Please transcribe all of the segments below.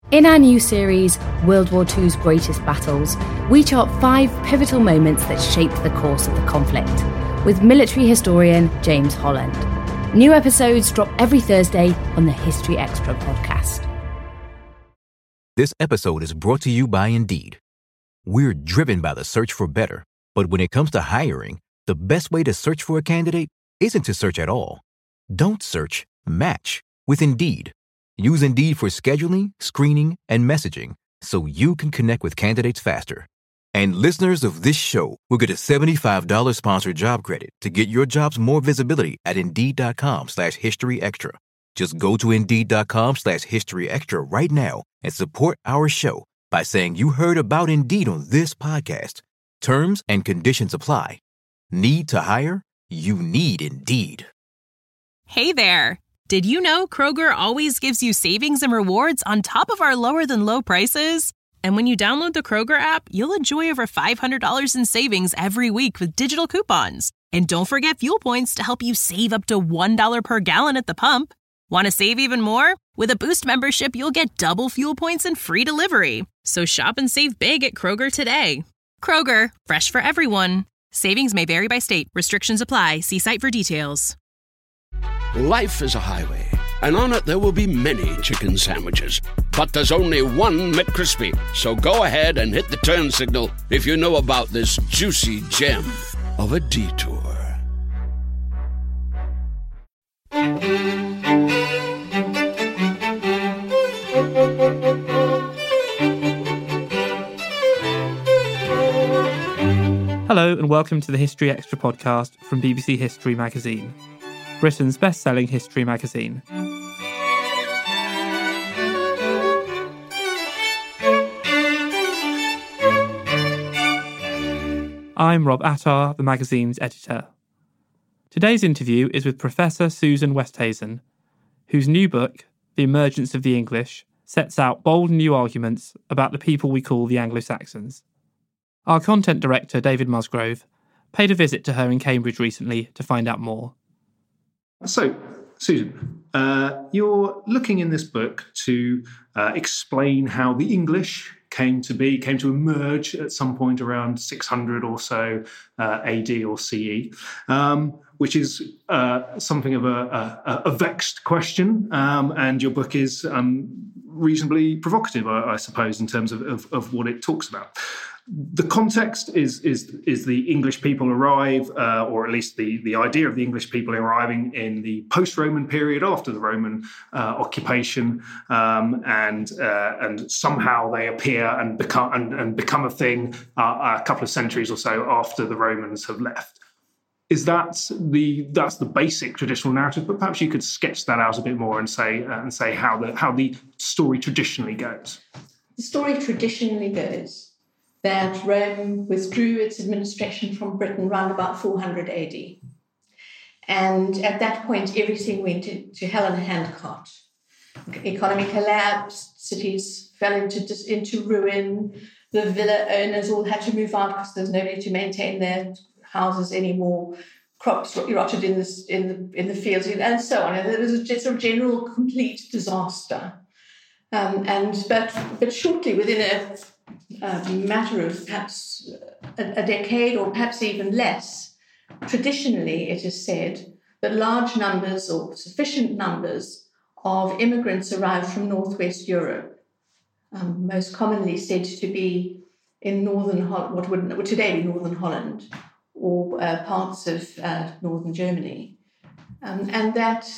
In our new series, World War II's Greatest Battles, we chart 5 pivotal moments that shaped the course of the conflict, with military historian James Holland. New episodes drop every Thursday on the History Extra podcast. This episode is brought to you by Indeed. We're driven by the search for better, but when it comes to hiring, the best way to search for a candidate isn't to search at all. Don't search, match with Indeed. Use Indeed for scheduling, screening, and messaging so you can connect with candidates faster. And listeners of this show will get a $75 sponsored job credit to get your jobs more visibility at Indeed.com/historyextra. Just go to Indeed.com/historyextra right now and support our show by saying you heard about Indeed on this podcast. Terms and conditions apply. Need to hire? You need Indeed. Hey there. Did you know Kroger always gives you savings and rewards on top of our lower-than-low prices? And when you download the Kroger app, you'll enjoy over $500 in savings every week with digital coupons. And don't forget fuel points to help you save up to $1 per gallon at the pump. Want to save even more? With a Boost membership, you'll get double fuel points and free delivery. So shop and save big at Kroger today. Kroger, fresh for everyone. Savings may vary by state. Restrictions apply. See site for details. Life is a highway, and on it there will be many chicken sandwiches. But there's only one McCrispy. So go ahead and hit the turn signal if you know about this juicy gem of a detour. Hello and welcome to the History Extra podcast from BBC History Magazine, Britain's best-selling history magazine. I'm Rob Attar, the magazine's editor. Today's interview is with Professor Susan Westhuizen, whose new book, The Emergence of the English, sets out bold new arguments about the people we call the Anglo-Saxons. Our content director, David Musgrove, paid a visit to her in Cambridge recently to find out more. So, Susan, you're looking in this book to explain how the English came to emerge at some point around 600 or so AD or CE, which is something of a vexed question, and your book is reasonably provocative, I suppose, in terms of what it talks about. The context is the English people arrive, or at least the idea of the English people arriving in the post-Roman period after the Roman occupation, and somehow they appear and become a thing a couple of centuries or so after the Romans have left. That's the basic traditional narrative, but perhaps you could sketch that out a bit more and say how the story traditionally goes. The story traditionally goes that Rome withdrew its administration from Britain around about 400 AD. And at that point, everything went to hell in a handcart. The economy collapsed, cities fell into ruin, the villa owners all had to move out because there's nobody to maintain their houses anymore, crops rotted in the fields, and so on. And there was just a general complete disaster. But shortly, within a matter of perhaps a decade or perhaps even less, traditionally it is said that large numbers or sufficient numbers of immigrants arrived from Northwest Europe, most commonly said to be in what would today be Northern Holland or parts of northern Germany, and that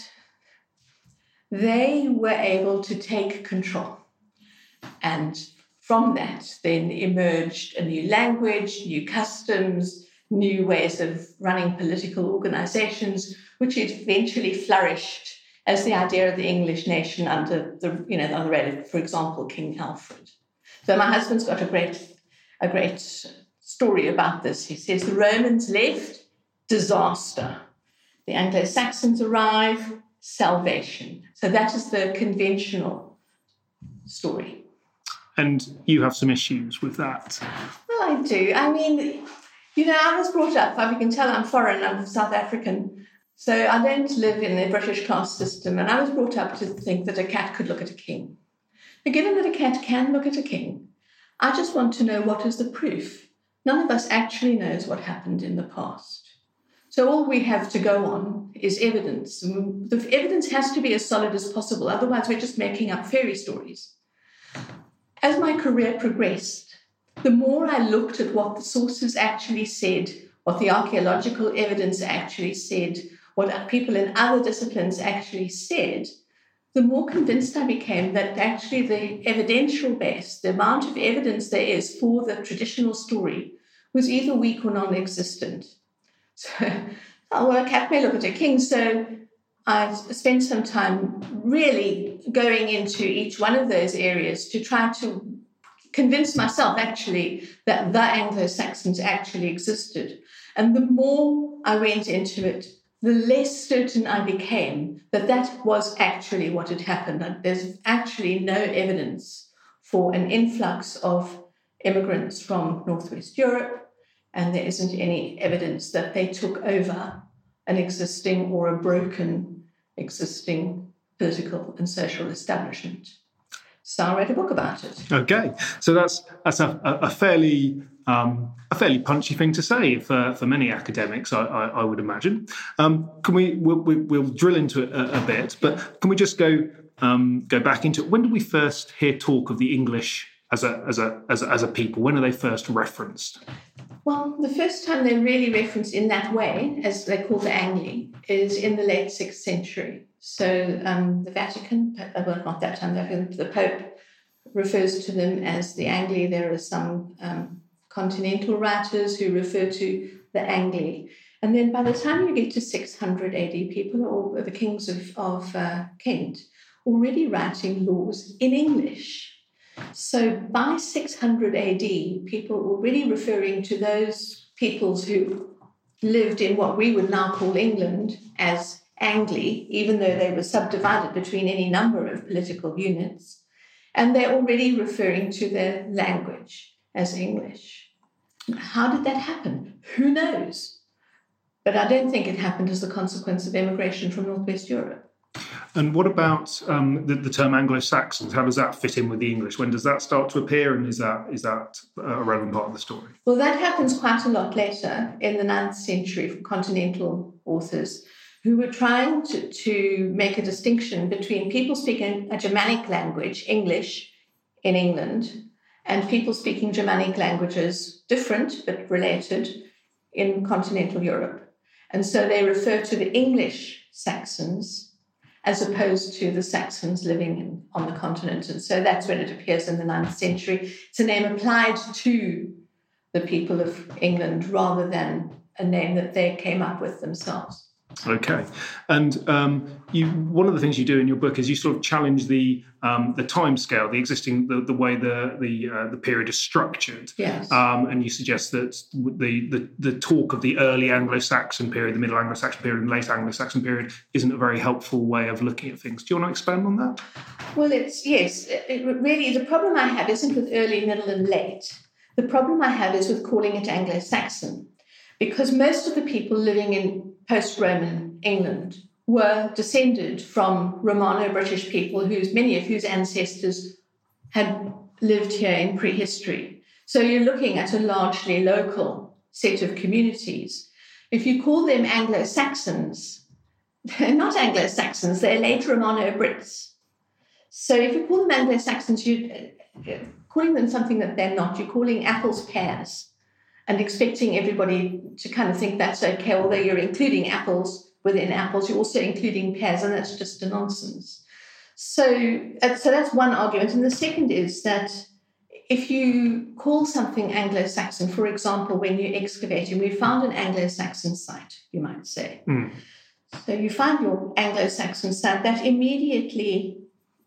they were able to take control. And from that then emerged a new language, new customs, new ways of running political organizations, which eventually flourished as the idea of the English nation under the reign of, for example, King Alfred. So my husband's got a great story about this. He says the Romans left, disaster. The Anglo-Saxons arrive, salvation. So that is the conventional story. And you have some issues with that. Well, I do. I mean, I was brought up, you can tell I'm foreign, I'm South African, so I don't live in the British caste system, and I was brought up to think that a cat could look at a king. Given that a cat can look at a king, I just want to know what is the proof. None of us actually knows what happened in the past. So all we have to go on is evidence. And the evidence has to be as solid as possible, otherwise we're just making up fairy stories. As my career progressed, the more I looked at what the sources actually said, what the archaeological evidence actually said, what people in other disciplines actually said, the more convinced I became that actually the evidential base, the amount of evidence there is for the traditional story, was either weak or non-existent. So, a cat may look at a king. So I spent some time really going into each one of those areas to try to convince myself actually that the Anglo-Saxons actually existed. And the more I went into it, the less certain I became that that was actually what had happened. That there's actually no evidence for an influx of immigrants from Northwest Europe, and there isn't any evidence that they took over an existing or a broken existing political and social establishment. So I wrote a book about it. Okay, so that's a fairly punchy thing to say for many academics, I would imagine. We'll drill into it a bit, but can we just go back into it? When did we first hear talk of the English as a people? When are they first referenced? Well, the first time they're really referenced in that way, as they call the Angli, is in the late 6th century. So the Vatican, well, not that time, the Pope refers to them as the Angli. There are some continental writers who refer to the Angli. And then by the time you get to 600 AD, people, or the kings of Kent, already writing laws in English. So by 600 AD, people were already referring to those peoples who lived in what we would now call England as Angli, even though they were subdivided between any number of political units. And they're already referring to their language as English. How did that happen? Who knows? But I don't think it happened as a consequence of immigration from Northwest Europe. And what about the term Anglo-Saxons? How does that fit in with the English? When does that start to appear, and is that a relevant part of the story? Well, that happens quite a lot later in the 9th century from continental authors who were trying to make a distinction between people speaking a Germanic language, English, in England, and people speaking Germanic languages, different but related, in continental Europe. And so they refer to the English Saxons as opposed to the Saxons living on the continent. And so that's when it appears in the 9th century. It's a name applied to the people of England rather than a name that they came up with themselves. Okay, and one of the things you do in your book is you sort of challenge the time scale, the way the period is structured. Yes. And you suggest that the talk of the early Anglo-Saxon period, the Middle Anglo-Saxon period, and late Anglo-Saxon period isn't a very helpful way of looking at things. Do you want to expand on that? Well, really the problem I have isn't with early, middle, and late. The problem I have is with calling it Anglo-Saxon, because most of the people living in post-Roman England were descended from Romano-British people many of whose ancestors had lived here in prehistory. So you're looking at a largely local set of communities. If you call them Anglo-Saxons, they're not Anglo-Saxons, they're late Romano-Brits. So if you call them Anglo-Saxons, you're calling them something that they're not. You're calling apples pears and expecting everybody to kind of think that's okay, although you're including apples within apples, you're also including pears, and that's just a nonsense. So that's one argument. And the second is that if you call something Anglo-Saxon, for example, when you're excavating, we found an Anglo-Saxon site, you might say. Mm. So you find your Anglo-Saxon site, that immediately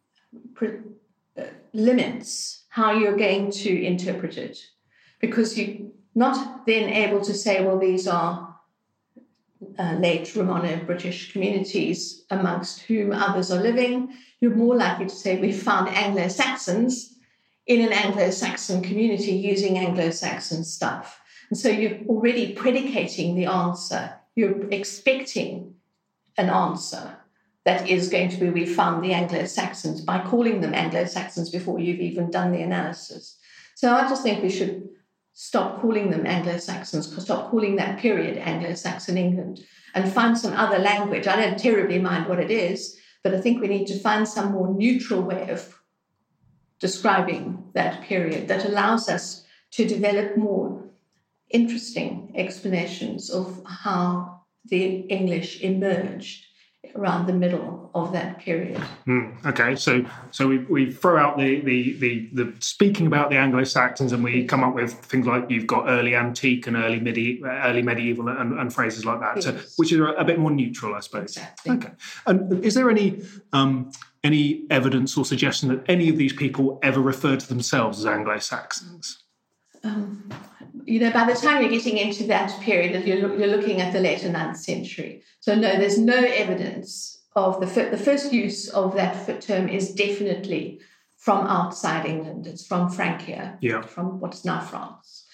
limits how you're going to interpret it, because you're not then able to say, well, these are late Romano-British communities amongst whom others are living. You're more likely to say we found Anglo-Saxons in an Anglo-Saxon community using Anglo-Saxon stuff. And so you're already predicating the answer. You're expecting an answer that is going to be we found the Anglo-Saxons by calling them Anglo-Saxons before you've even done the analysis. So I just think we should stop calling them Anglo-Saxons, stop calling that period Anglo-Saxon England, and find some other language. I don't terribly mind what it is, but I think we need to find some more neutral way of describing that period that allows us to develop more interesting explanations of how the English emerged around the middle of that period. Okay, so we throw out the speaking about the Anglo-Saxons, and we come up with things like you've got early antique and early medieval and phrases like that, so, which are a bit more neutral, I suppose. Exactly. Okay, and is there any evidence or suggestion that any of these people ever referred to themselves as Anglo-Saxons? By the time you're getting into that period, you're looking at the later 9th century. So no, there's no evidence of the first use of that term is definitely from outside England. It's from Francia, from what's now France.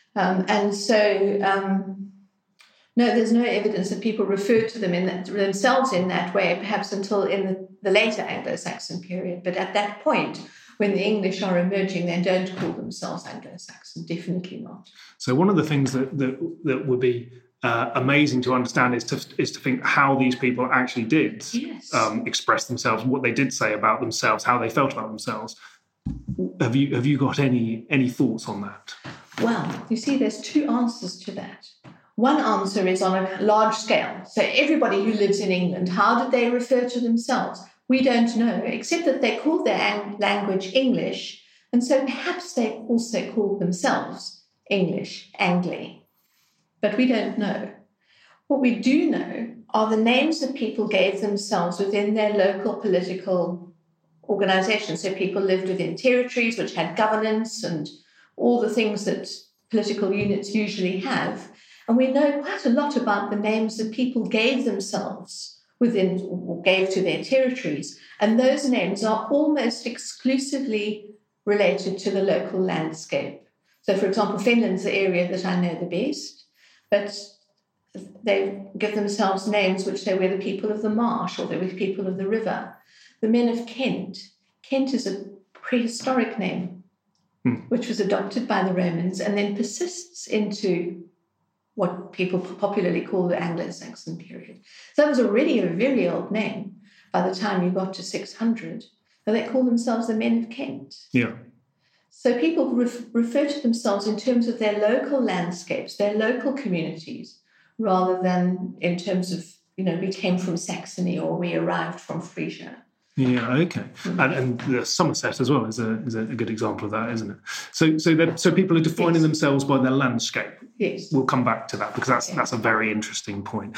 No, there's no evidence that people referred to them themselves in that way, perhaps until in the later Anglo-Saxon period. But at that point, when the English are emerging, they don't call themselves Anglo-Saxon, definitely not. So one of the things that would be amazing to understand is to think how these people actually did express themselves, what they did say about themselves, how they felt about themselves. Have you got any thoughts on that? Well, you see, there's two answers to that. One answer is on a large scale. So everybody who lives in England, how did they refer to themselves? We don't know, except that they call their language English, and so perhaps they also called themselves English, Angli. But we don't know. What we do know are the names that people gave themselves within their local political organisations. So people lived within territories which had governance and all the things that political units usually have. And we know quite a lot about the names that people gave themselves within or gave to their territories. And those names are almost exclusively related to the local landscape. So, for example, Finland's the area that I know the best, but they give themselves names which say we're the people of the marsh or they're the people of the river. The men of Kent. Kent is a prehistoric name, which was adopted by the Romans and then persists into what people popularly call the Anglo-Saxon period. So that was already a very old name by the time you got to 600. And they call themselves the men of Kent. Yeah. So people refer to themselves in terms of their local landscapes, their local communities, rather than in terms of, we came from Saxony or we arrived from Frisia. Yeah, okay. And the Somerset as well is a good example of that, isn't it? So people are defining themselves by their landscape. Yes. We'll come back to that because that's a very interesting point.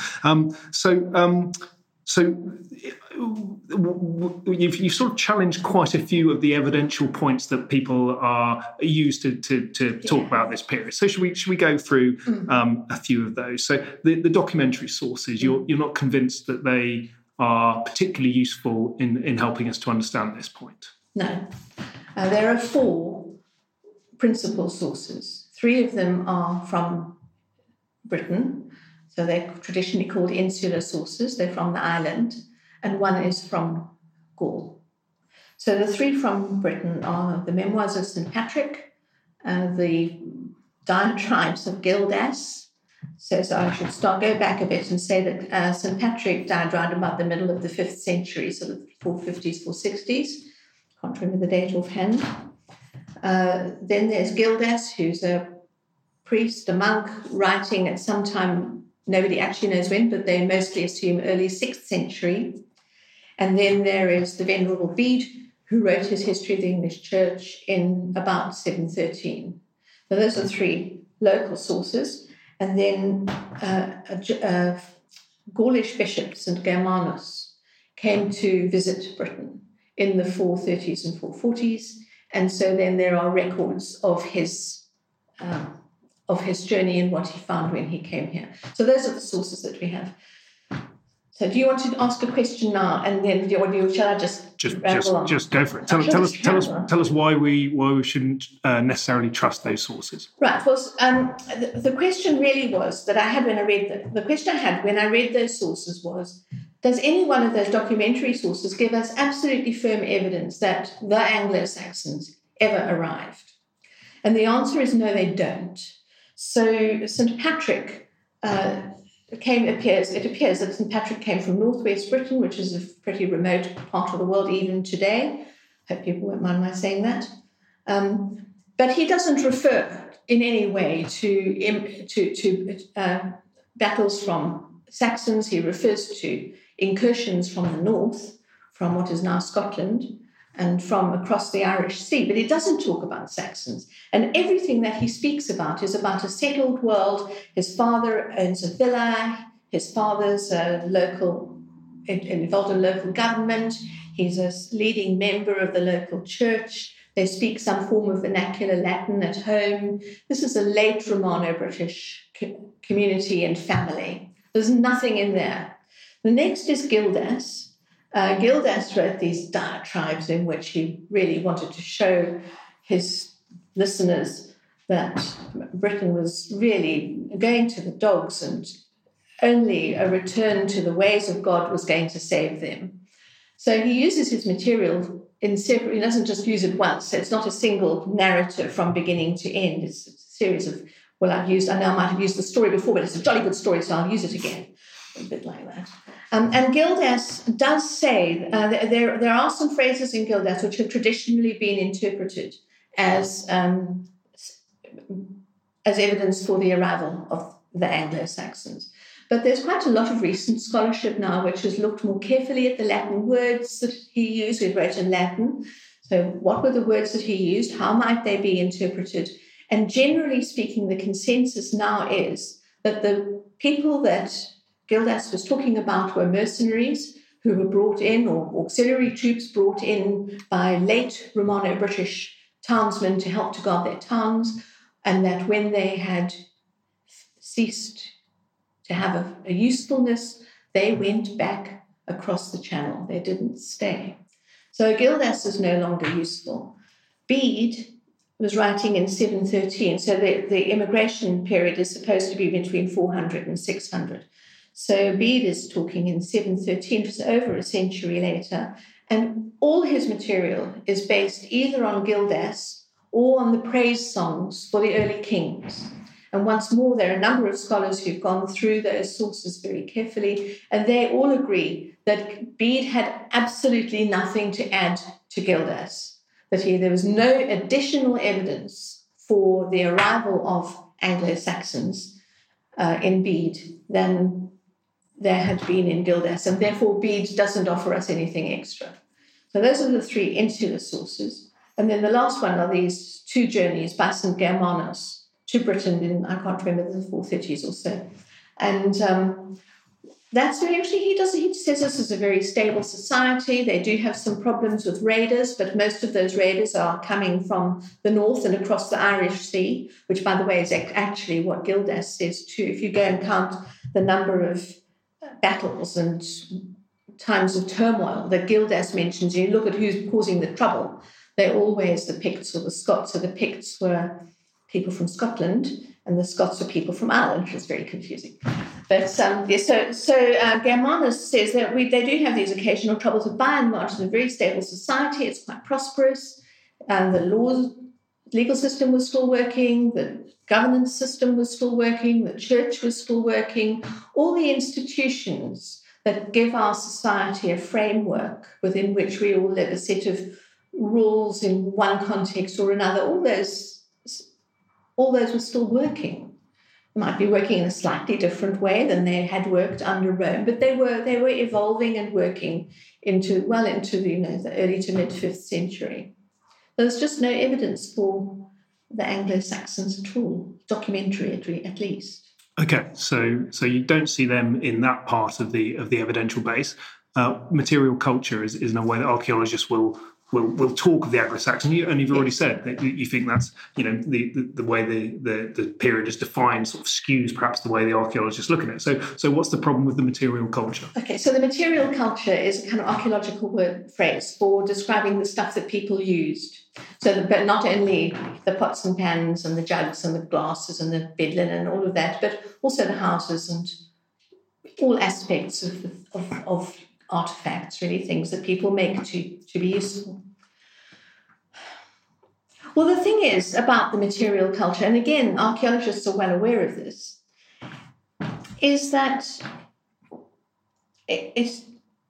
You've sort of challenged quite a few of the evidential points that people are used to talk about this period. So should we go through a few of those? So the documentary sources, you're not convinced that they are particularly useful in helping us to understand this point? No. There are 4 principal sources. 3 of them are from Britain. So they're traditionally called insular sources. They're from the island. And 1 is from Gaul. So the 3 from Britain are the Memoirs of St. Patrick, the Diatribes of Gildas. So I should go back a bit and say that St. Patrick died around about the middle of the 5th century, so the 450s, 460s. Can't remember the date offhand. Then there's Gildas, who's a priest, a monk, writing at some time, nobody actually knows when, but they mostly assume early 6th century. And then there is the Venerable Bede, who wrote his History of the English Church in about 713. So those are 3 local sources. And then Gaulish bishop, St. Germanus, came to visit Britain in the 430s and 440s. And so then there are records of his journey and what he found when he came here. So those are the sources that we have. So do you want to ask a question now, and then shall I just go for it? Tell us why we shouldn't necessarily trust those sources. Right. Well, the question really was that I had when I read the question I had when I read those sources was, does any one of those documentary sources give us absolutely firm evidence that the Anglo-Saxons ever arrived? And the answer is no, they don't. So St. Patrick it appears that St. Patrick came from northwest Britain, which is a pretty remote part of the world even today. Hope people won't mind my saying that. But he doesn't refer in any way to battles from Saxons. He refers to incursions from the north, from what is now Scotland, and from across the Irish Sea. But he doesn't talk about Saxons. And everything that he speaks about is about a settled world. His father owns a villa. His father's involved in local government. He's a leading member of the local church. They speak some form of vernacular Latin at home. This is a late Romano-British community and family. There's nothing in there. The next is Gildas. Gildas wrote these diatribes in which he really wanted to show his listeners that Britain was really going to the dogs and only a return to the ways of God was going to save them. So he uses his material in several, he doesn't just use it once. So it's not a single narrative from beginning to end. It's a series of, I know I might have used the story before, but it's a jolly good story, so I'll use it again. A bit like that. And Gildas does say, there are some phrases in Gildas which have traditionally been interpreted as evidence for the arrival of the Anglo-Saxons. But there's quite a lot of recent scholarship now which has looked more carefully at the Latin words that he used. He wrote in Latin. So what were the words that he used? How might they be interpreted? And generally speaking, the consensus now is that the people that Gildas was talking about were mercenaries who were brought in, or auxiliary troops brought in by late Romano-British townsmen to help to guard their towns, and that when they had ceased to have a usefulness, they went back across the channel. They didn't stay. So Gildas is no longer useful. Bede was writing in 713, so the immigration period is supposed to be between 400 and 600. So Bede is talking in 713, which is over a century later, and all his material is based either on Gildas or on the praise songs for the early kings. And once more, there are a number of scholars who've gone through those sources very carefully, and they all agree that Bede had absolutely nothing to add to Gildas, that there was no additional evidence for the arrival of Anglo-Saxons in Bede than there had been in Gildas, and therefore Bede doesn't offer us anything extra. So those are the three insular sources. And then the last one are these two journeys by St. Germanus to Britain in, I can't remember, the 430s or so. And that's where actually he says this is a very stable society. They do have some problems with raiders, but most of those raiders are coming from the north and across the Irish Sea, which, by the way, is actually what Gildas says too. If you go and count the number of battles and times of turmoil that Gildas mentions, you look at who's causing the trouble, they're always the Picts or the Scots. So the Picts were people from Scotland and the Scots were people from Ireland, which is very confusing. But so Germanus says that they do have these occasional troubles, but by and large it's a very stable society. It's quite prosperous. The legal system was still working, the governance system was still working, the church was still working. All the institutions that give our society a framework within which we all live, a set of rules in one context or another, all those were still working. They might be working in a slightly different way than they had worked under Rome, but they were evolving and working into the early to mid 5th century. There's just no evidence for the Anglo-Saxons at all, documentary at least. Okay, so you don't see them in that part of the evidential base. Material culture is in a way that archaeologists will talk of the Anglo-Saxon, and you've already said that you think that's the way the period is defined sort of skews perhaps the way the archaeologists look at it. So what's the problem with the material culture? Okay, so the material culture is a kind of archaeological phrase for describing the stuff that people used. But not only the pots and pans and the jugs and the glasses and the bed linen and all of that, but also the houses and all aspects of artifacts, really, things that people make to be useful. Well, the thing is about the material culture, and again, archaeologists are well aware of this, is that it's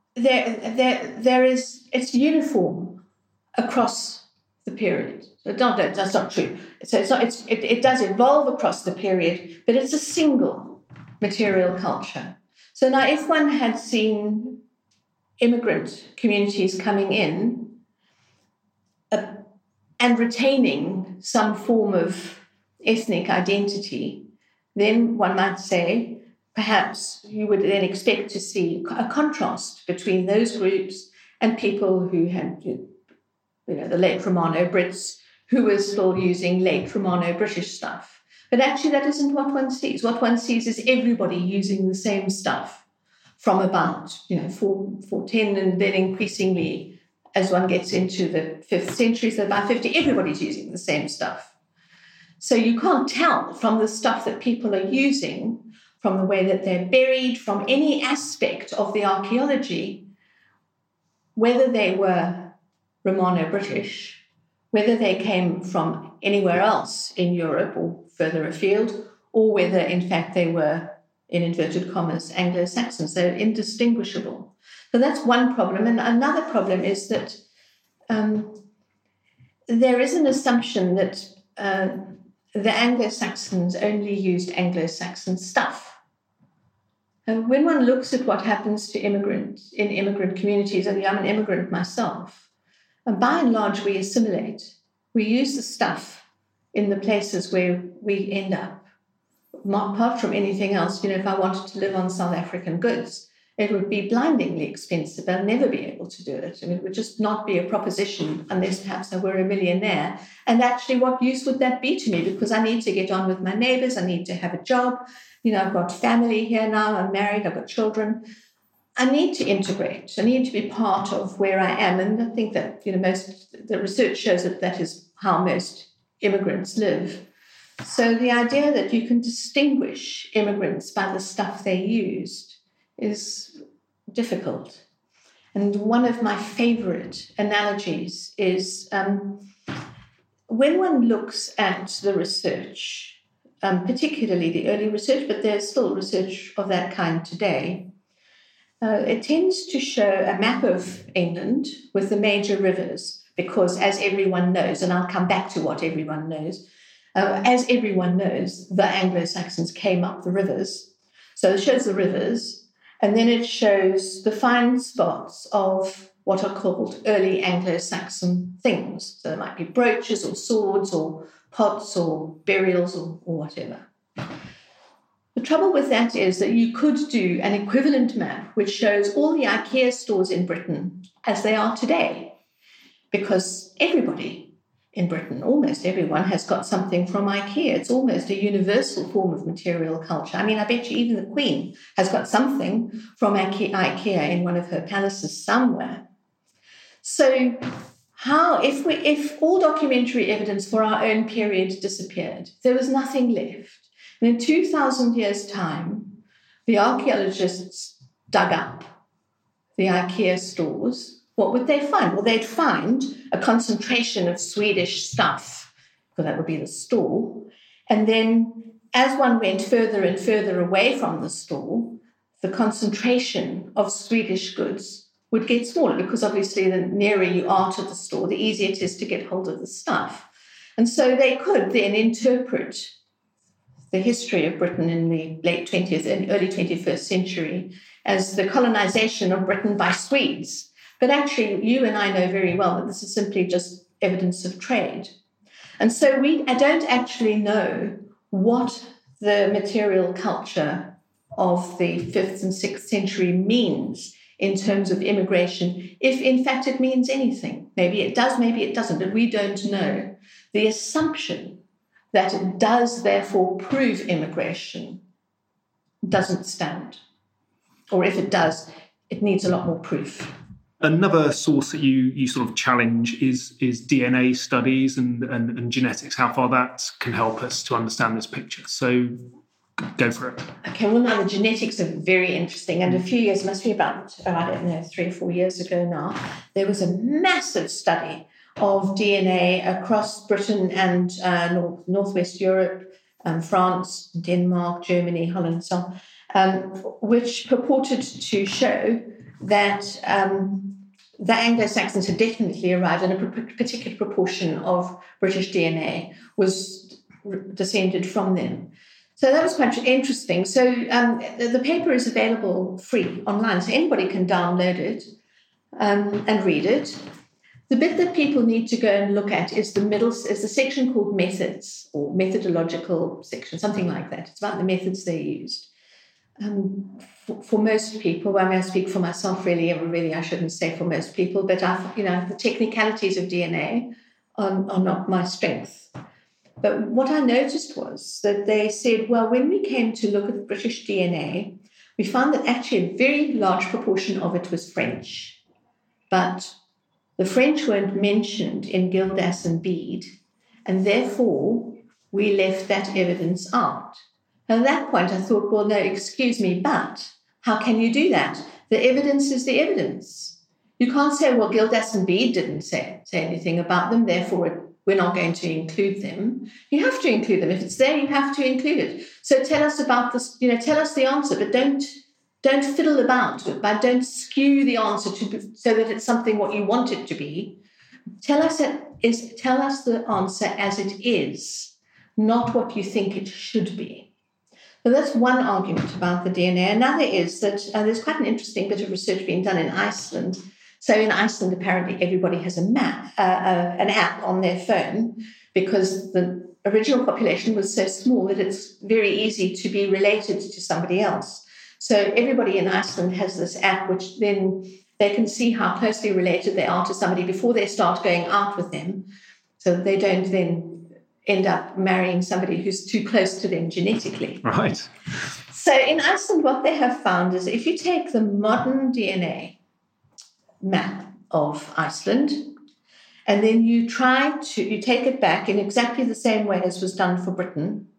uniform across the period. That's not true. So it does evolve across the period, but it's a single material culture. So now, if one had seen immigrant communities coming in and retaining some form of ethnic identity, then one might say perhaps you would then expect to see a contrast between those groups and people who had, the late Romano Brits, who were still using late Romano British stuff. But actually that isn't what one sees. What one sees is everybody using the same stuff from about 410, and then increasingly as one gets into the 5th century, so about 50, everybody's using the same stuff. So you can't tell from the stuff that people are using, from the way that they're buried, from any aspect of the archaeology, whether they were Romano-British, whether they came from anywhere else in Europe or further afield, or whether, in fact, they were, in inverted commas, Anglo-Saxons. They're indistinguishable. So that's one problem. And another problem is that there is an assumption that the Anglo-Saxons only used Anglo-Saxon stuff. And when one looks at what happens to immigrants in immigrant communities, and I'm an immigrant myself, and by and large we assimilate. We use the stuff in the places where we end up. Apart from anything else, if I wanted to live on South African goods, it would be blindingly expensive. I'll never be able to do it. It would just not be a proposition unless perhaps I were a millionaire. And actually, what use would that be to me? Because I need to get on with my neighbours. I need to have a job. I've got family here now. I'm married. I've got children. I need to integrate. I need to be part of where I am. And I think that, the research shows that is how most immigrants live. So the idea that you can distinguish immigrants by the stuff they used is difficult. And one of my favorite analogies is when one looks at the research, particularly the early research, but there's still research of that kind today, it tends to show a map of England with the major rivers, because as everyone knows, and I'll come back to what everyone knows, as everyone knows, the Anglo-Saxons came up the rivers. So it shows the rivers, and then it shows the fine spots of what are called early Anglo-Saxon things. So there might be brooches or swords or pots or burials or whatever. The trouble with that is that you could do an equivalent map which shows all the IKEA stores in Britain as they are today, because everybody in Britain, almost everyone, has got something from IKEA. It's almost a universal form of material culture. I mean, I bet you even the Queen has got something from IKEA in one of her palaces somewhere. So if all documentary evidence for our own period disappeared, there was nothing left. And in 2,000 years' time, the archaeologists dug up the IKEA stores. What would they find? Well, they'd find a concentration of Swedish stuff, because that would be the store. And then as one went further and further away from the store, the concentration of Swedish goods would get smaller, because obviously the nearer you are to the store, the easier it is to get hold of the stuff. And so they could then interpret the history of Britain in the late 20th and early 21st century as the colonization of Britain by Swedes. But actually, you and I know very well that this is simply just evidence of trade. And so I don't actually know what the material culture of the 5th and 6th century means in terms of immigration, if in fact it means anything. Maybe it does, maybe it doesn't, but we don't know. The assumption that it does therefore prove immigration doesn't stand. Or if it does, it needs a lot more proof. Another source that you sort of challenge is DNA studies and genetics, how far that can help us to understand this picture. So Go for it. Okay, well, now the genetics are very interesting. And a few years, must be about, I don't know, 3 or 4 years ago now, there was a massive study of DNA across Britain and Northwest Europe, France, Denmark, Germany, Holland, so on, which purported to show that the Anglo-Saxons had definitely arrived, and a particular proportion of British DNA was descended from them. So that was quite interesting. So the paper is available free online, so anybody can download it and read it. The bit that people need to go and look at is the section called methods, or methodological section, something like that. It's about the methods they used. For most people, I speak for myself really I shouldn't say for most people, but the technicalities of DNA are not my strength. But what I noticed was that they said, well, when we came to look at British DNA, we found that actually a very large proportion of it was French. But the French weren't mentioned in Gildas and Bede, and therefore we left that evidence out. And at that point I thought, well, no, excuse me, but how can you do that? The evidence is the evidence. You can't say, well, Gildas and Bede didn't say anything about them, therefore we're not going to include them. You have to include them. If it's there, you have to include it. So tell us about this, tell us the answer, but don't fiddle about with it, but don't skew the answer so that it's something what you want it to be. Tell us the answer as it is, not what you think it should be. So that's one argument about the DNA. Another is that there's quite an interesting bit of research being done in Iceland. So in Iceland, apparently everybody has an app on their phone, because the original population was so small that it's very easy to be related to somebody else. So everybody in Iceland has this app, which then they can see how closely related they are to somebody before they start going out with them, so that they don't then end up marrying somebody who's too close to them genetically. Right. So in Iceland, what they have found is if you take the modern DNA map of Iceland, and then you take it back in exactly the same way as was done for Britain.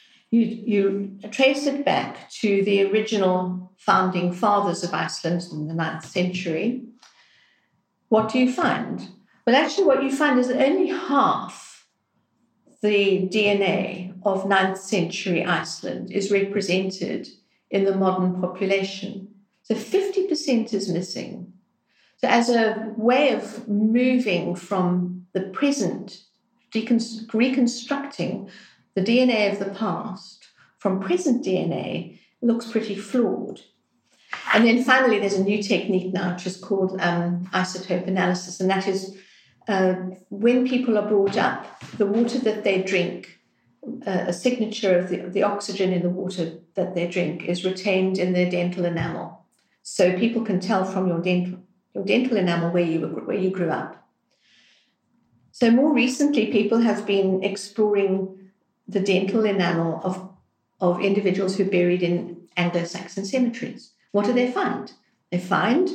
You trace it back to the original founding fathers of Iceland in the 9th century. What do you find? Well, actually what you find is that only half the DNA of 9th century Iceland is represented in the modern population. So 50% is missing. So as a way of moving from the present, reconstructing the DNA of the past from present DNA looks pretty flawed. And then finally, there's a new technique now, which is called isotope analysis. And that is when people are brought up, the water that they drink, a signature of the oxygen in the water that they drink is retained in their dental enamel. So people can tell from your dental enamel where you grew up. So more recently, people have been exploring the dental enamel of individuals who are buried in Anglo-Saxon cemeteries. What do they find? They find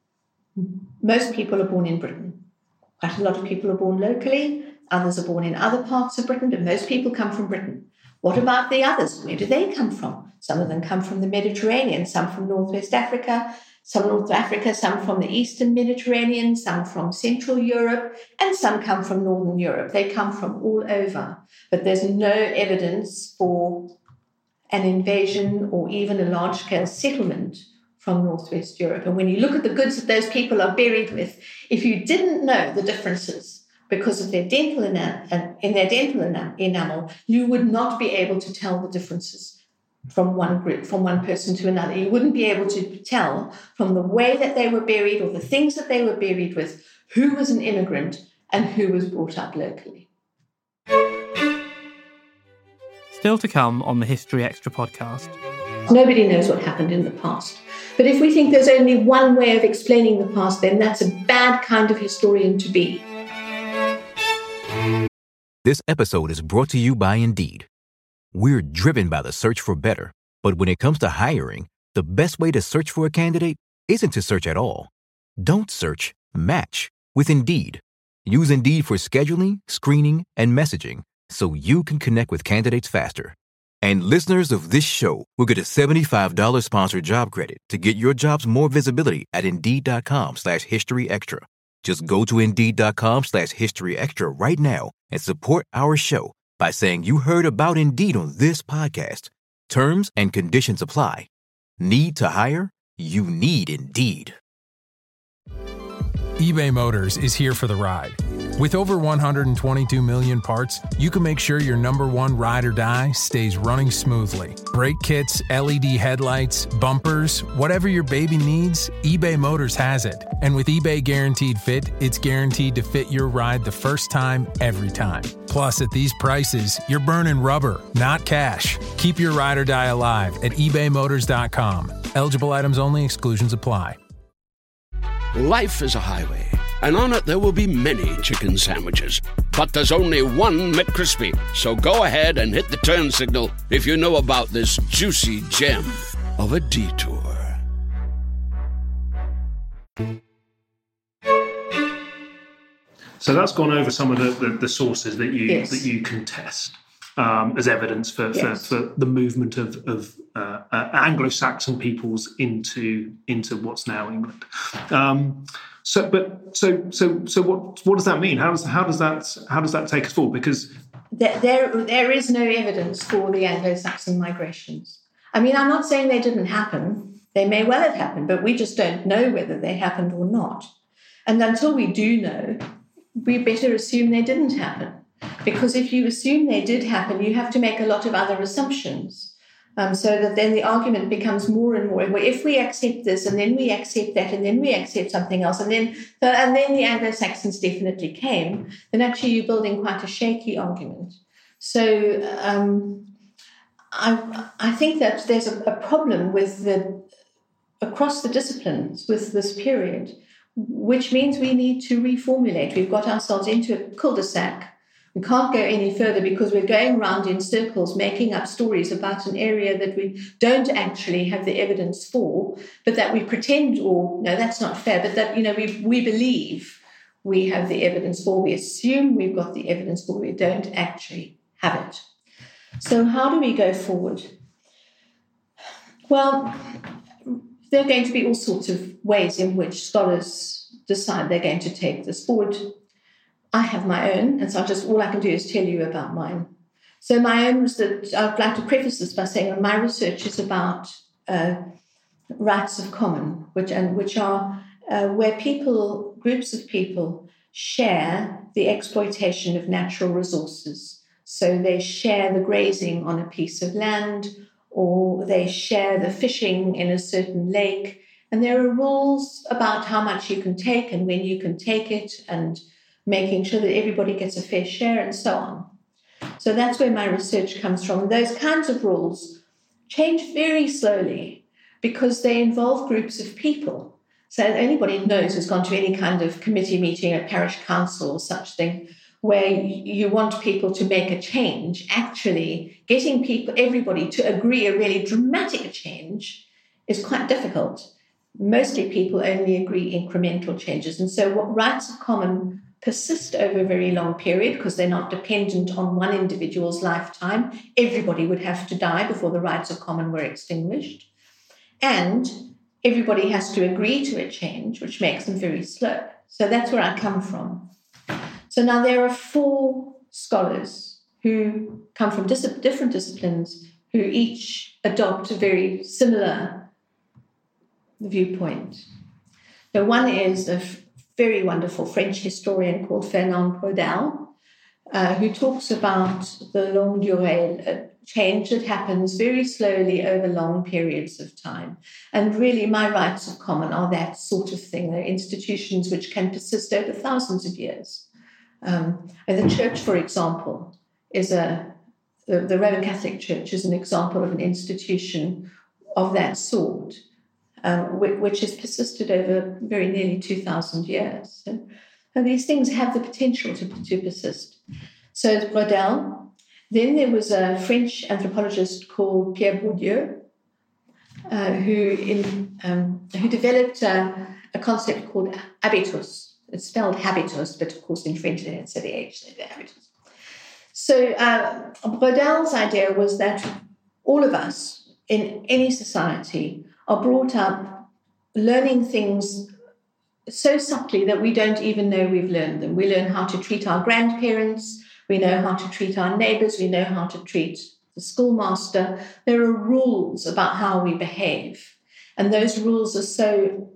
most people are born in Britain. Quite a lot of people are born locally. Others are born in other parts of Britain, but most people come from Britain. What about the others? Where do they come from? Some of them come from the Mediterranean, some from Northwest Africa, some from the Eastern Mediterranean, some from Central Europe, and some come from Northern Europe. They come from all over, but there's no evidence for an invasion or even a large-scale settlement from Northwest Europe. And when you look at the goods that those people are buried with, if you didn't know the differences because of their dental enamel, you would not be able to tell the differences from one group, from one person to another. You wouldn't be able to tell from the way that they were buried or the things that they were buried with who was an immigrant and who was brought up locally. Still to come on the History Extra podcast. Nobody knows what happened in the past. But if we think there's only one way of explaining the past, then that's a bad kind of historian to be. This episode is brought to you by Indeed. We're driven by the search for better, but when it comes to hiring, the best way to search for a candidate isn't to search at all. Don't search, match with Indeed. Use Indeed for scheduling, screening, and messaging so you can connect with candidates faster. And listeners of this show will get a $75 sponsored job credit to get your jobs more visibility at Indeed.com/History Extra. Just go to Indeed.com/History Extra right now and support our show by saying you heard about Indeed on this podcast. Terms and conditions apply. Need to hire? You need Indeed. eBay Motors is here for the ride. With over 122 million parts, you can make sure your number one ride or die stays running smoothly. Brake kits, LED headlights, bumpers, whatever your baby needs, eBay Motors has it. And with eBay Guaranteed Fit, it's guaranteed to fit your ride the first time, every time. Plus, at these prices, you're burning rubber, not cash. Keep your ride or die alive at ebaymotors.com. Eligible items only. Exclusions apply. Life is a highway, and on it there will be many chicken sandwiches. But there's only one McCrispy. So go ahead and hit the turn signal if you know about this juicy gem of a detour. So that's gone over some of the sources that you Yes. that you contest as evidence for the movement of Anglo-Saxon peoples into what's now England. So what does that mean? How does that take us forward? Because there is no evidence for the Anglo-Saxon migrations. I mean, I'm not saying they didn't happen. They may well have happened, but we just don't know whether they happened or not. And until we do know, we better assume they didn't happen. Because if you assume they did happen, you have to make a lot of other assumptions. So that then the argument becomes more and more, well, if we accept this and then we accept that and then we accept something else and then the Anglo-Saxons definitely came, then actually you're building quite a shaky argument. So I think that there's a problem with across the disciplines with this period, which means we need to reformulate. We've got ourselves into a cul-de-sac. We can't go any further because we're going round in circles, making up stories about an area that we don't actually have the evidence for, but that we pretend, or no, that's not fair, but that, we believe we have the evidence for. We assume we've got the evidence for. We don't actually have it. So how do we go forward? Well, there are going to be all sorts of ways in which scholars decide they're going to take this forward. I have my own, and so all I can do is tell you about mine. So my own was that I'd like to preface this by saying that my research is about rights of common, which are where groups of people share the exploitation of natural resources. So they share the grazing on a piece of land, or they share the fishing in a certain lake, and there are rules about how much you can take and when you can take it, and making sure that everybody gets a fair share and so on. So that's where my research comes from. Those kinds of rules change very slowly because they involve groups of people. So anybody knows who's gone to any kind of committee meeting at parish council or such thing, where you want people to make a change, actually getting everybody to agree a really dramatic change is quite difficult. Mostly people only agree incremental changes. And so what rights of common persist over a very long period because they're not dependent on one individual's lifetime. Everybody would have to die before the rights of common were extinguished. And everybody has to agree to a change, which makes them very slow. So that's where I come from. So now there are 4 scholars who come from different disciplines who each adopt a very similar viewpoint. The one is a very wonderful French historian called Fernand Braudel, who talks about the longue durée, a change that happens very slowly over long periods of time. And really, my rights of common are that sort of thing. They're institutions which can persist over thousands of years. And the church, for example, is the Roman Catholic Church is an example of an institution of that sort. Which has persisted over very nearly 2,000 years. And these things have the potential to persist. So Braudel. Then there was a French anthropologist called Pierre Bourdieu, who developed a concept called habitus. It's spelled habitus, but of course in French it's the H, habitus. So Braudel's idea was that all of us in any society are brought up learning things so subtly that we don't even know we've learned them. We learn how to treat our grandparents, we know how to treat our neighbours, we know how to treat the schoolmaster. There are rules about how we behave, and those rules are so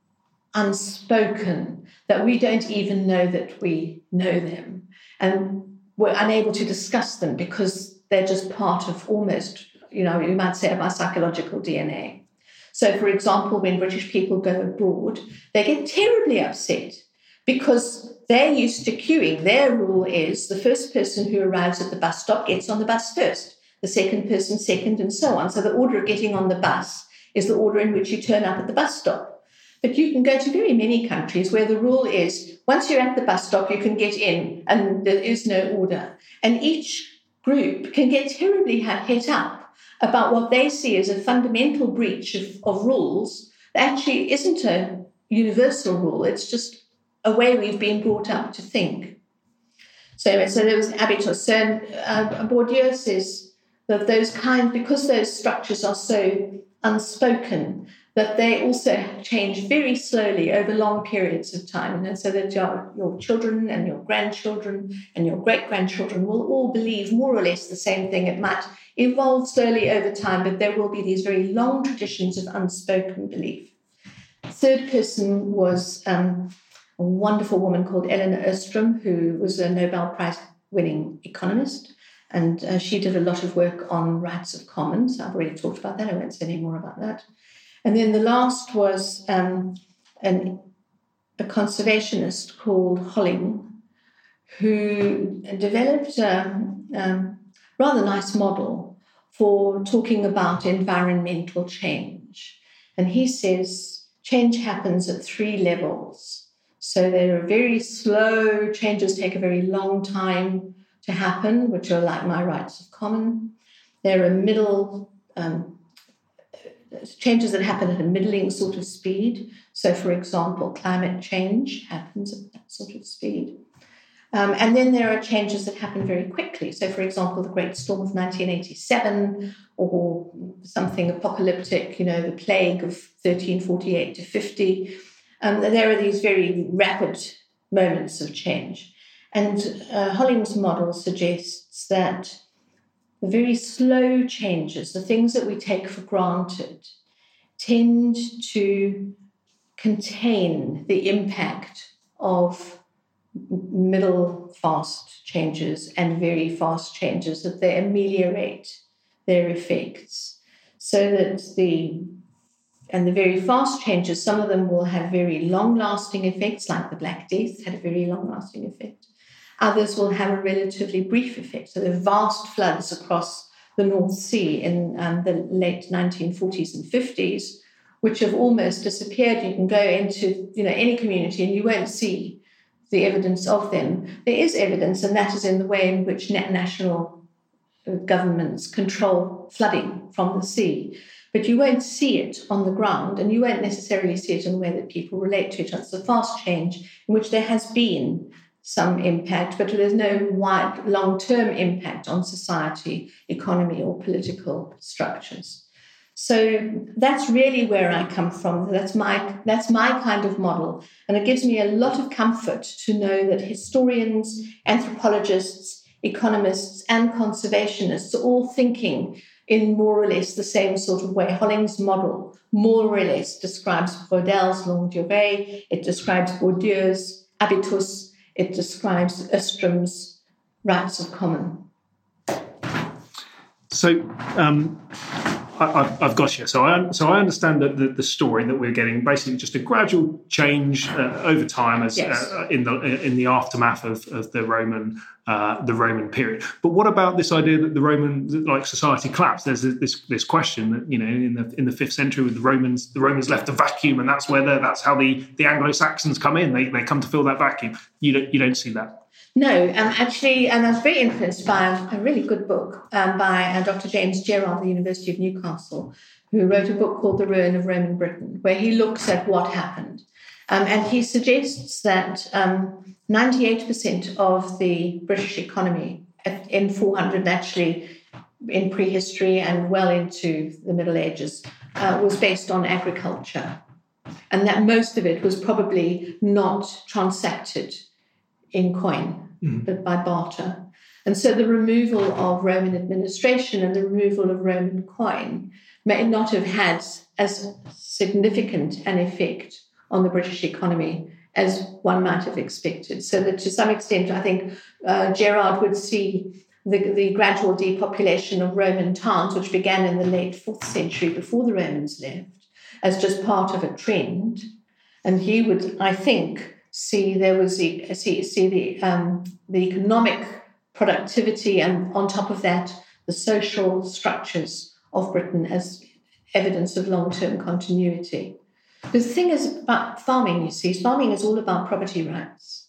unspoken that we don't even know that we know them, and we're unable to discuss them because they're just part of almost, you might say, of our psychological DNA. So, for example, when British people go abroad, they get terribly upset because they're used to queuing. Their rule is the first person who arrives at the bus stop gets on the bus first, the second person second, and so on. So the order of getting on the bus is the order in which you turn up at the bus stop. But you can go to very many countries where the rule is once you're at the bus stop, you can get in and there is no order. And each group can get terribly het up about what they see as a fundamental breach of rules that actually isn't a universal rule. It's just a way we've been brought up to think. So there was habitus. So Bourdieu says that because those structures are so unspoken, that they also change very slowly over long periods of time. And so that your children and your grandchildren and your great-grandchildren will all believe more or less the same thing. It might evolve slowly over time, but there will be these very long traditions of unspoken belief. The third person was a wonderful woman called Elinor Ostrom, who was a Nobel Prize-winning economist. And she did a lot of work on rights of commons. I've already talked about that. I won't say any more about that. And then the last was a conservationist called Holling, who developed a rather nice model for talking about environmental change. And he says change happens at 3 levels. So there are very slow changes, take a very long time to happen, which are like my rights of common. There are middle changes that happen at a middling sort of speed. So, for example, climate change happens at that sort of speed. And then there are changes that happen very quickly. So, for example, the Great Storm of 1987 or something apocalyptic, the plague of 1348 to 50. There are these very rapid moments of change. And Holling's model suggests that the very slow changes, the things that we take for granted, tend to contain the impact of middle fast changes and very fast changes, that they ameliorate their effects. So that the very fast changes, some of them will have very long-lasting effects, like the Black Death had a very long-lasting effect. Others will have a relatively brief effect. So there are vast floods across the North Sea in the late 1940s and 50s, which have almost disappeared. You can go into any community and you won't see the evidence of them. There is evidence, and that is in the way in which national governments control flooding from the sea. But you won't see it on the ground, and you won't necessarily see it in the way that people relate to each other. It's a fast change in which there has been some impact, but there's no wide long-term impact on society, economy, or political structures. So that's really where I come from. That's my kind of model. And it gives me a lot of comfort to know that historians, anthropologists, economists, and conservationists are all thinking in more or less the same sort of way. Holling's model more or less describes Braudèl's longue durée, it describes Bourdieu's habitus, it describes Ostrom's rights of common. So I've got you. So I understand that the story that we're getting, basically just a gradual change over time as Yes. In the aftermath of the Roman period. But what about this idea that the Roman society collapsed? There's this question that in the 5th century with the Romans left a vacuum, and that's how the Anglo-Saxons come in. They come to fill that vacuum. You don't see that. No, actually, and I was very influenced by a really good book by Dr. James Gerard, the University of Newcastle, who wrote a book called The Ruin of Roman Britain, where he looks at what happened. And he suggests that 98% of the British economy in 400 actually in prehistory and well into the Middle Ages was based on agriculture, and that most of it was probably not transacted in coin, but by barter. And so the removal of Roman administration and the removal of Roman coin may not have had as significant an effect on the British economy as one might have expected. So that to some extent, I think Gerard would see the gradual depopulation of Roman towns, which began in the late 4th century before the Romans left, as just part of a trend. And he would, I think, see the economic productivity and on top of that, the social structures of Britain as evidence of long-term continuity. The thing is about farming, you see, farming is all about property rights.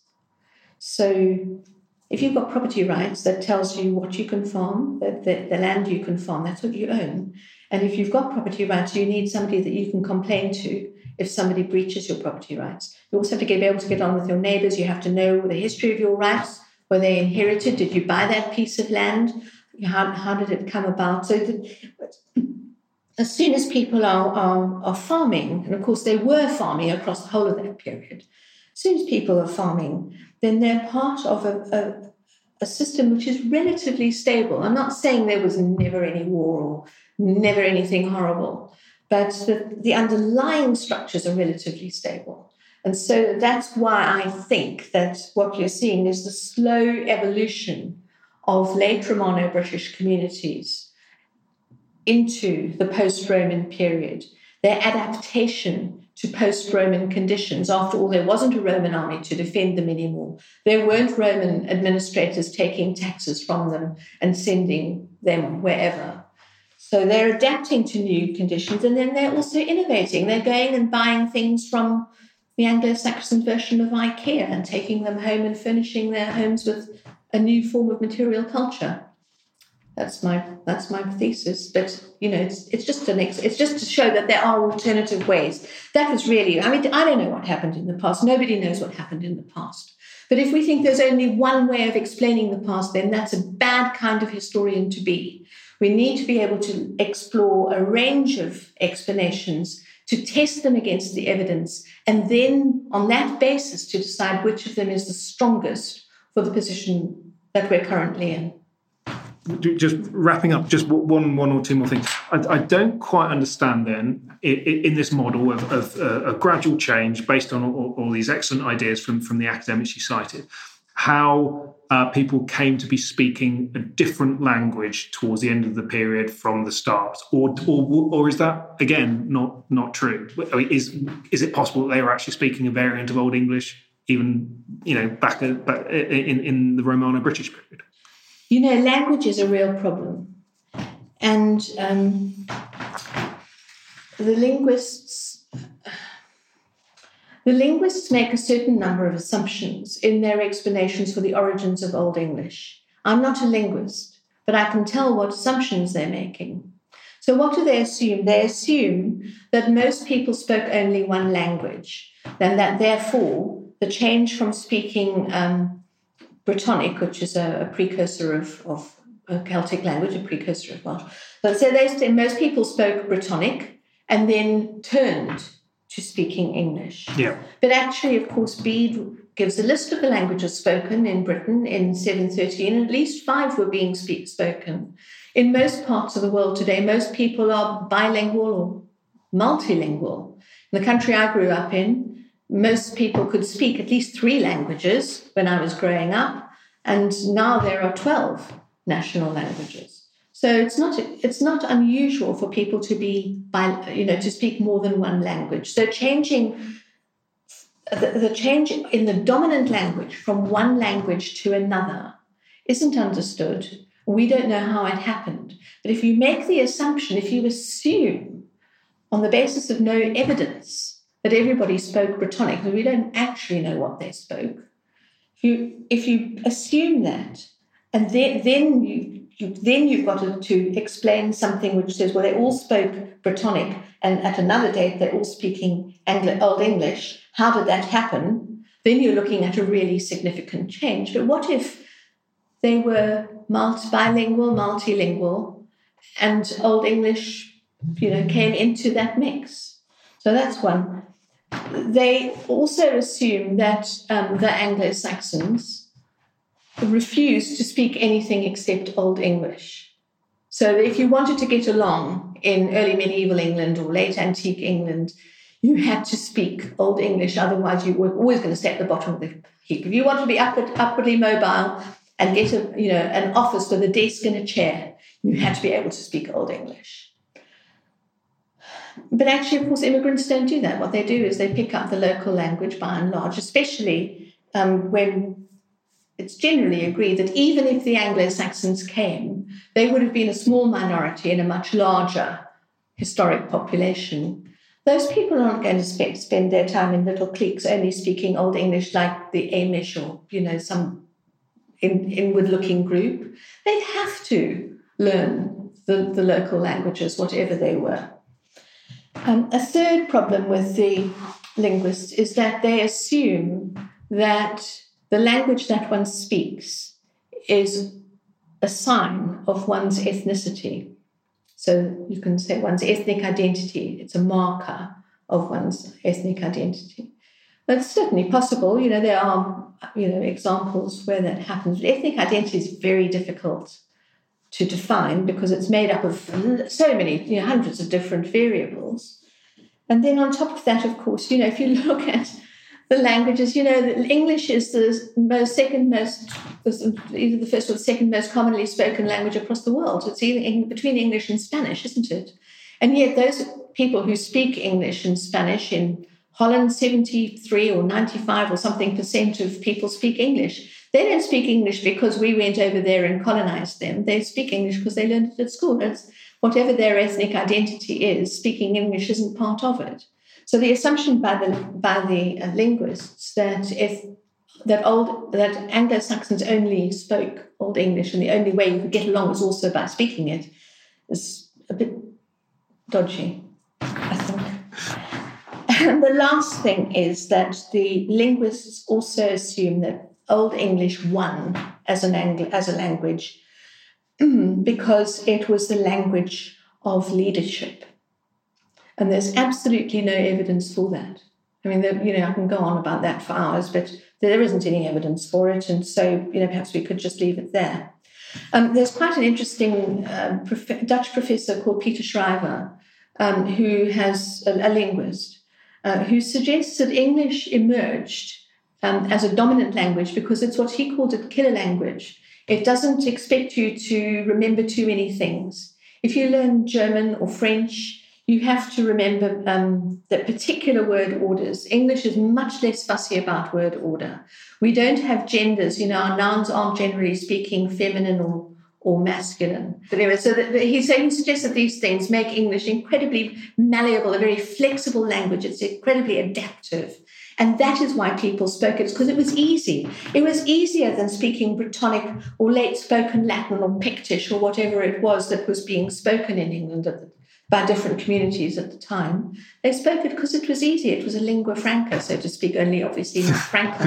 So if you've got property rights, that tells you what you can farm, the land you can farm, that's what you own. And if you've got property rights, you need somebody that you can complain to if somebody breaches your property rights. You also have to be able to get on with your neighbours. You have to know the history of your rights. Were they inherited? Did you buy that piece of land? How did it come about? So as soon as people are farming, and of course they were farming across the whole of that period, as soon as people are farming, then they're part of a system which is relatively stable. I'm not saying there was never any war or never anything horrible, but the underlying structures are relatively stable. And so that's why I think that what you're seeing is the slow evolution of late Romano-British communities into the post-Roman period, their adaptation to post-Roman conditions. After all, there wasn't a Roman army to defend them anymore. There weren't Roman administrators taking taxes from them and sending them wherever. So they're adapting to new conditions, and then they're also innovating. They're going and buying things from the Anglo-Saxon version of IKEA and taking them home and furnishing their homes with a new form of material culture. That's my thesis. But it's just to show that there are alternative ways. That was really, I don't know what happened in the past. Nobody knows what happened in the past. But if we think there's only one way of explaining the past, then that's a bad kind of historian to be. We need to be able to explore a range of explanations, to test them against the evidence, and then on that basis to decide which of them is the strongest for the position that we're currently in. Just wrapping up, just one or two more things. I don't quite understand then, in this model of a gradual change based on all these excellent ideas from the academics you cited, how people came to be speaking a different language towards the end of the period from the start, or is that again not true? I mean, is it possible that they were actually speaking a variant of Old English even back in the Romano-British period? Language is a real problem, and the linguists make a certain number of assumptions in their explanations for the origins of Old English. I'm not a linguist, but I can tell what assumptions they're making. So what do they assume? They assume that most people spoke only one language, and that therefore the change from speaking Brittonic, which is a precursor of a Celtic language, a precursor of Welsh. So they say most people spoke Brittonic and then turned to speaking English. Yeah. But actually, of course, Bede gives a list of the languages spoken in Britain in 713, and at least 5 were being spoken. In most parts of the world today, most people are bilingual or multilingual. In the country I grew up in, most people could speak at least 3 languages when I was growing up, and now there are 12 national languages. So it's not unusual for people to be to speak more than one language. So changing the change in the dominant language from one language to another isn't understood. We don't know how it happened. But if you make the assumption, if you assume on the basis of no evidence that everybody spoke Brittonic, because we don't actually know what they spoke. If you assume that, and then you've got to explain something which says, well, they all spoke Brittonic, and at another date they're all speaking Old English. How did that happen? Then you're looking at a really significant change. But what if they were bilingual, multilingual, and Old English, came into that mix. So that's one. They also assume that the Anglo-Saxons refused to speak anything except Old English. So if you wanted to get along in early medieval England or late antique England, you had to speak Old English, otherwise you were always going to stay at the bottom of the heap. If you wanted to be upwardly mobile and get an office with a desk and a chair, you had to be able to speak Old English. But actually, of course, immigrants don't do that. What they do is they pick up the local language by and large, especially when it's generally agreed that even if the Anglo-Saxons came, they would have been a small minority in a much larger historic population. Those people aren't going to spend their time in little cliques only speaking Old English like the Amish or, some inward-looking group. They'd have to learn the local languages, whatever they were. A third problem with the linguists is that they assume that the language that one speaks is a sign of one's ethnicity. So you can say one's ethnic identity. It's a marker of one's ethnic identity. That's certainly possible. There are, examples where that happens. But ethnic identity is very difficult to define because it's made up of so many, hundreds of different variables. And then on top of that, of course, if you look at the languages, English is either the first or the second most commonly spoken language across the world. It's either between English and Spanish, isn't it? And yet those people who speak English and Spanish in Holland, 73 or 95 or something % of people speak English. They don't speak English because we went over there and colonized them. They speak English because they learned it at school. It's whatever their ethnic identity is, speaking English isn't part of it. So the assumption by the linguists that Anglo-Saxons only spoke Old English and the only way you could get along was also by speaking it is a bit dodgy, I think. And the last thing is that the linguists also assume that Old English won as a language because it was the language of leadership. And there's absolutely no evidence for that. I mean, I can go on about that for hours, but there isn't any evidence for it. And so, perhaps we could just leave it there. There's quite an interesting Dutch professor called Peter Schrijver, who has a linguist, who suggests that English emerged as a dominant language because it's what he called a killer language. It doesn't expect you to remember too many things. If you learn German or French, you have to remember that particular word orders. English is much less fussy about word order. We don't have genders. Our nouns aren't generally speaking feminine or masculine. But anyway, so he suggests that these things make English incredibly malleable, a very flexible language. It's incredibly adaptive. And that is why people spoke it, because it was easy. It was easier than speaking Brittonic or late-spoken Latin or Pictish or whatever it was that was being spoken in England by different communities at the time. They spoke it because it was easy. It was a lingua franca, so to speak, only obviously not franca.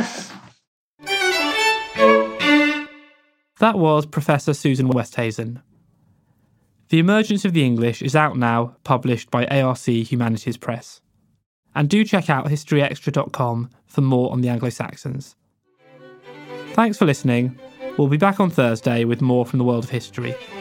That was Professor Susan Westhuizen. The Emergence of the English is out now, published by ARC Humanities Press. And do check out historyextra.com for more on the Anglo-Saxons. Thanks for listening. We'll be back on Thursday with more from the world of history.